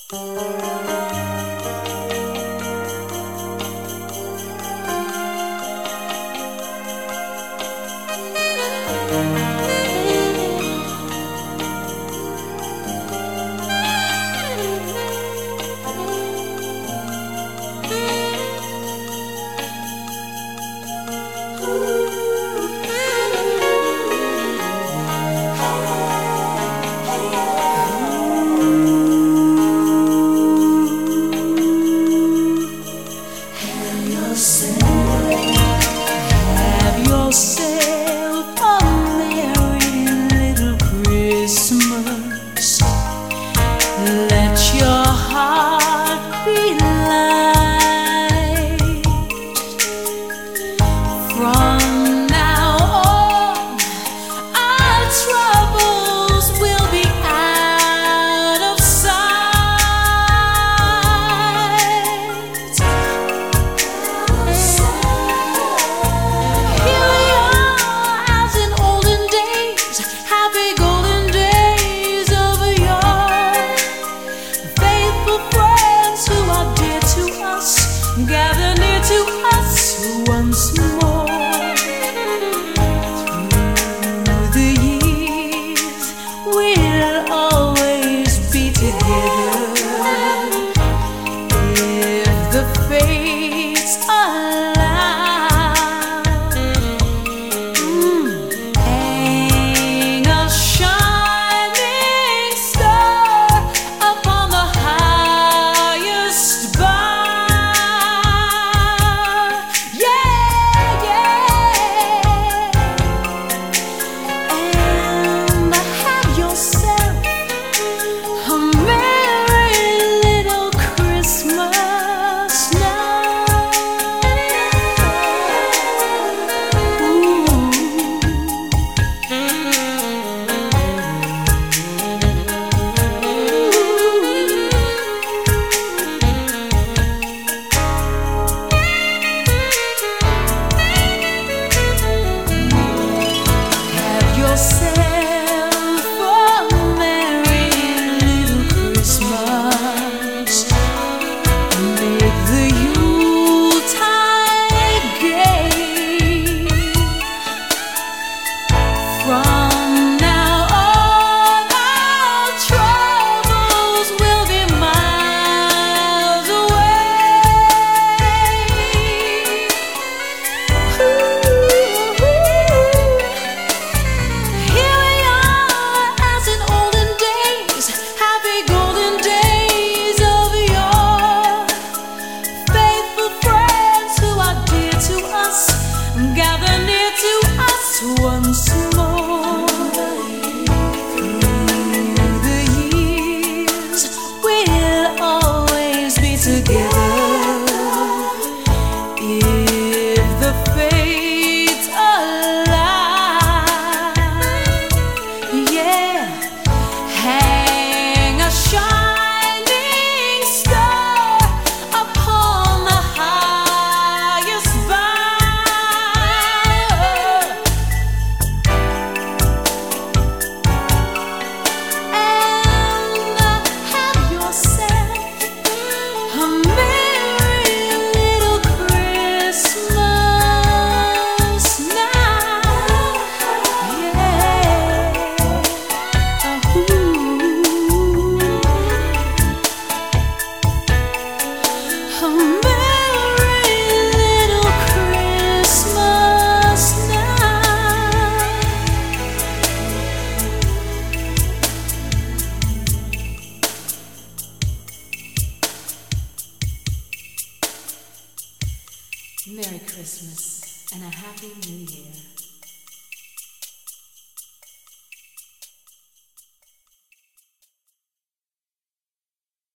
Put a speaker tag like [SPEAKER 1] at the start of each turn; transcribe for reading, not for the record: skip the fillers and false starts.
[SPEAKER 1] Have yourself a merry little Christmas. Let your heart be light. From now on, our troubles will be out of sight. Here we are, as in olden days, happy golden days of yore. Faithful friends who are dear to us gather near to us once more. Through the years, we'll always be together if the fates allow. Hang a shining star upon the highest bough. Yeah, yeah. And have yourself a merry little Christmas now. Have yourself a merry little Christmas. Make the Yuletide gay. From now on, our troubles will be miles away. Here we are, as in olden days, happy golden days of yore. Faithful friends who are dear to us gather near to us once more. Through the years, we'll always be together if the fates allow. Yeah, hang a shining star upon the highest bough. And have yourself a merry little Christmas now. Yeah. A merry little Christmas now. Merry Christmas and a Happy New Year.